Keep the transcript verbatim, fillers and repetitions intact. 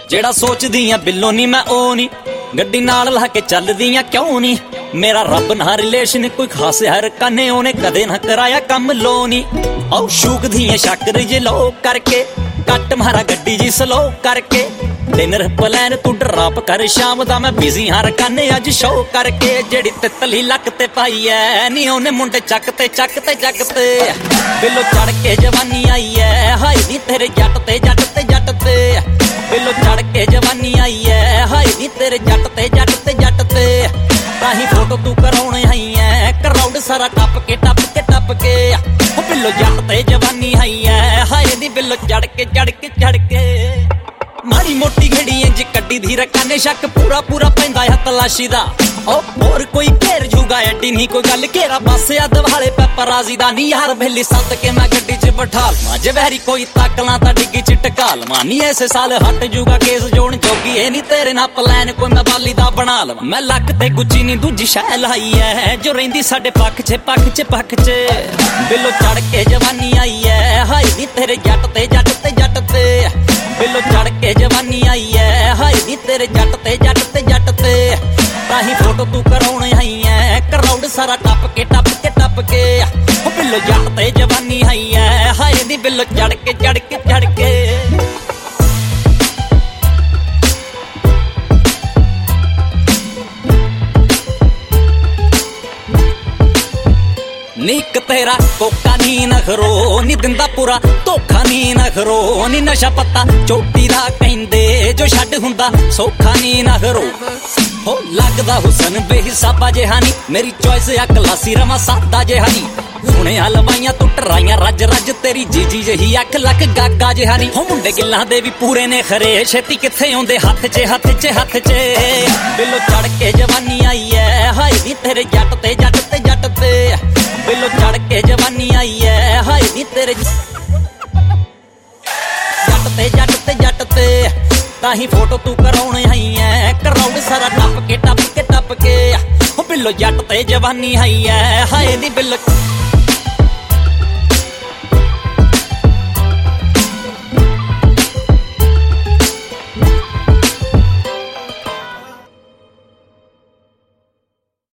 ਜਿਹੜਾ ਸੋਚਦੀ ਆ ਬਿੱਲੋ ਨੀ ਮੈਂ ਉਹ ਨੀ, ਗੱਡੀ ਨਾਲ ਲਾ ਕੇ ਚੱਲਦੀਆਂ ਕਿਉਂ ਨੀ। ਮੇਰਾ ਰੱਬ ਨਾਲ ਰਿਲੇਸ਼ਨ ਕੋਈ ਖਾਸ ਹੈ ਰਕਾਨੇ, ਉਹਨੇ ਕਦੇ ਨਾ ਕਰਾਇਆ ਕੰਮ ਲੋ ਨੀ। ਆਉ ਸ਼ੂਕਦੀਆਂ ਸ਼ੱਕਰ ਜੇ ਲੋ ਕਰਕੇ, ਕੱਟ ਮਾਰਾ ਗੱਡੀ ਜੀ ਸਲੋ ਕਰਕੇ। ਡਿਨਰ ਪਲਾਨ ਤੂੰ ਡਰਾਪ ਕਰ ਸ਼ਾਮ ਦਾ, ਮੈਂ ਬਿਜ਼ੀ ਹਾਂ ਰਕਾਨੇ ਅੱਜ ਸ਼ੋ ਕਰਕੇ। ਜਿਹੜੀ ਤਿੱਤਲੀ ਲੱਕ ਤੇ ਪਾਈ ਐ ਨੀ, ਉਹਨੇ ਮੁੰਡੇ ਚੱਕ ਤੇ ਚੱਕ ਤੇ ਚੱਕ ਤੇ। ਬਿੱਲੋ ਚੜ ਕੇ ਜਵਾਨੀ ਆਈ ਐ, ਹਾਈ ਨੀ ਤੇਰੇ ਜੱਟ ਤੇ ਜੱਟ ਤੇ ਜੱਟ ਤੇ। ਬਿੱਲੋ ਚੜ ਕੇ ਜਵਾਨੀ ਆਈ ਐ, ਹਾਈ ਨੀ ਤੇਰੇ ਜੱਟ ਤੇ ਜੱਟ ਤੇ ਜੱਟ ਤੇ। ਤਾਹੀਂ ਫੋਟੋ ਤੂੰ ਕਰਾਉਣੇ ਆਈ ਐ, ਕਰਾਊਡ ਸਾਰਾ ਟੱਪ ਕੇ ਟੱਪ ਕੇ ਟੱਪ ਕੇ। ਉਹ ਬਿੱਲੋ ਜੱਟ ਤੇ ਜਵਾਨੀ ਆਈ ਐ, ਹਾਏ ਨੀ ਬਿੱਲੋ ਚੜ ਕੇ ਚੜ ਕੇ ਚੜ ਕੇ। ਮਾੜੀ ਮੋਟੀ ਘੜੀ ਇੰਜ ਕੱਢੀ ਦੀ ਰਕਾਨੇ, ਸ਼ੱਕ ਪੂਰਾ ਪੂਰਾ ਪੈਂਦਾ ਹੈ ਤਲਾਸ਼ੀ ਦਾ। ਉਹ ਹੋਰ ਕੋਈ ਘੇਰ ਜੂਗਾ ਐਡੀ ਨਹੀਂ ਕੋਈ ਗੱਲ, ਘੇਰਾ ਬਸ ਆ ਦਵਾਲੇ ਪੈਪਰਾਜ਼ੀ ਦਾ। ਨੀ ਯਾਰ ਬੇਲੀ ਸੱਦ ਕੇ ਮੈਂ ਗੱਡੀ 'ਚ ਬਿਠਾ ਲਵਾਂ, ਜੇ ਵੈਰੀ ਕੋਈ ਤੱਕਲਾਂ ਤਾਂ ਡਿੱਗੀ 'ਚ ਟਕਾ ਲਵਾਂ। ਨੀ ਐਸੇ ਸਾਲ ਹਟ ਜੂਗਾ ਕੇਸ ਜੋਣ ਜੋਗੀ, ਇਹ ਨੀ ਤੇਰੇ ਨਾਲ ਪਲਾਨ ਕੋਈ ਮੈਂ ਬਾਲੀ ਦਾ ਬਣਾ ਲਵਾਂ। ਮੈਂ ਲੱਕ ਤੇ ਗੁੱਚੀ ਨੀ ਦੂਜੀ ਸ਼ੈ ਲਾਈ ਐ, ਜੋ ਰਹਿੰਦੀ ਸਾਡੇ ਪੱਖ 'ਚ ਪੱਖ 'ਚ ਪੱਖ 'ਚ। ਬਿੱਲੋ ਚੜ ਕੇ ਜਵਾਨੀ ਆਈ ਐ, ਹਾਈ ਨੀ ਤੇਰੇ ਜੱਟ ਤੇ ਜੱਟ ਤੇ ਜੱਟ ਤੇ। ਬਿੱਲੋ ਚੜ ਕੇ ਜਵਾਨੀ ਆਈ ਐ, ਹਾਈ ਨੀ ਤੇਰੇ ਜੱਟ ਤੇ ਜੱਟ ਤੇ ਜੱਟ ਤੇ। ਤਾਹੀਂ ਫੋਟੋ ਤੂੰ ਕਰਾਉਣੇ ਆਈ ਐ, ਕਰਾਊਡ ਸਾਰਾ ਟੱਪ ਕੇ ਟੱਪ ਕੇ ਟੱਪ ਕੇ। ਉਹ ਬਿੱਲੋ ਜੱਟ ਤੇ ਜਵਾਨੀ ਆਈ ਐ, ਹਾਏ ਨੀ ਬਿੱਲੋ ਚੜ ਕੇ ਚੜ ਕੇ ਚੜ ਕੇ। ਨੀਕ ਤੇਰਾ ਕੋਕਾ ਨੀ ਨਖਰੋ, ਨੀ ਦਿੰਦਾ ਪੂਰਾ ਧੋਖਾ ਨੀ ਨਖਰੋ। ਨੀ ਨਸ਼ਾ ਪੱਤਾ ਚੋਟੀ ਦਾ ਕਹਿੰਦੇ, ਜੋ ਛੱਡ ਹੁੰਦਾ ਸੌਖਾ ਨੀ ਨਖਰੋ। ਹੋ ਲੱਗਦਾ ਹੁਸਨ ਬੇਹਿਸਾਬਾ ਜਿਹਾ ਨੀ, ਮੇਰੀ ਚੋਇਸ ਆ ਕਲਾਸੀ ਰਵਾਂ ਸਾਦਾ ਜਿਹਾ ਨੀ। ਸੁਣਿਆ ਲਵਾਈਆਂ ਤੂੰ ਟਰਾਈਆਂ ਰੱਜ ਰੱਜ, ਤੇਰੀ ਜੀਜੀ ਜਹੀ ਅੱਖ ਲੱਕ ਗਾਗਾ ਜਿਹਾ ਨੀ। ਹੋ ਮੁੰਡੇ ਗਿੱਲਾਂ ਦੇ ਵੀ ਪੂਰੇ ਨੇ ਖਰੇ, ਛੇਤੀ ਕਿੱਥੇ ਆਉਂਦੇ ਹੱਥ 'ਚ ਹੱਥ 'ਚ ਹੱਥ 'ਚ। ਬਿੱਲੋ ਚੜ ਕੇ ਜਵਾਨੀ ਆਈ ਐ, ਹਾਏ ਨੀ ਤੇਰੇ ਜੱਟ ਤੇ ਜੱਟ ਤੇ ਜੱਟ ਤੇ। ਬਿੱਲੋ ਚੜ ਕੇ ਜਵਾਨੀ ਆਈ ਐ, ਹਾਏ ਨੀ ਤੇਰੇ ਜੱਟ ਤੇ ਜੱਟ ਤੇ ਜੱਟ ਤੇ। ਤਾਹੀਂ ਫੋਟੋ ਤੂੰ ਕਰਾਉਣੇ ਆਈ ਐ, ਕਰਾਊਡ ਸਾਰਾ ਟੱਪ ਕੇ ਟੱਪ ਕੇ ਟੱਪ ਕੇ। ਉਹ ਬਿੱਲੋ ਜੱਟ ਤੇ ਜਵਾਨੀ ਆਈ ਐ, ਹਾਏ ਨੀ ਬਿੱਲੋ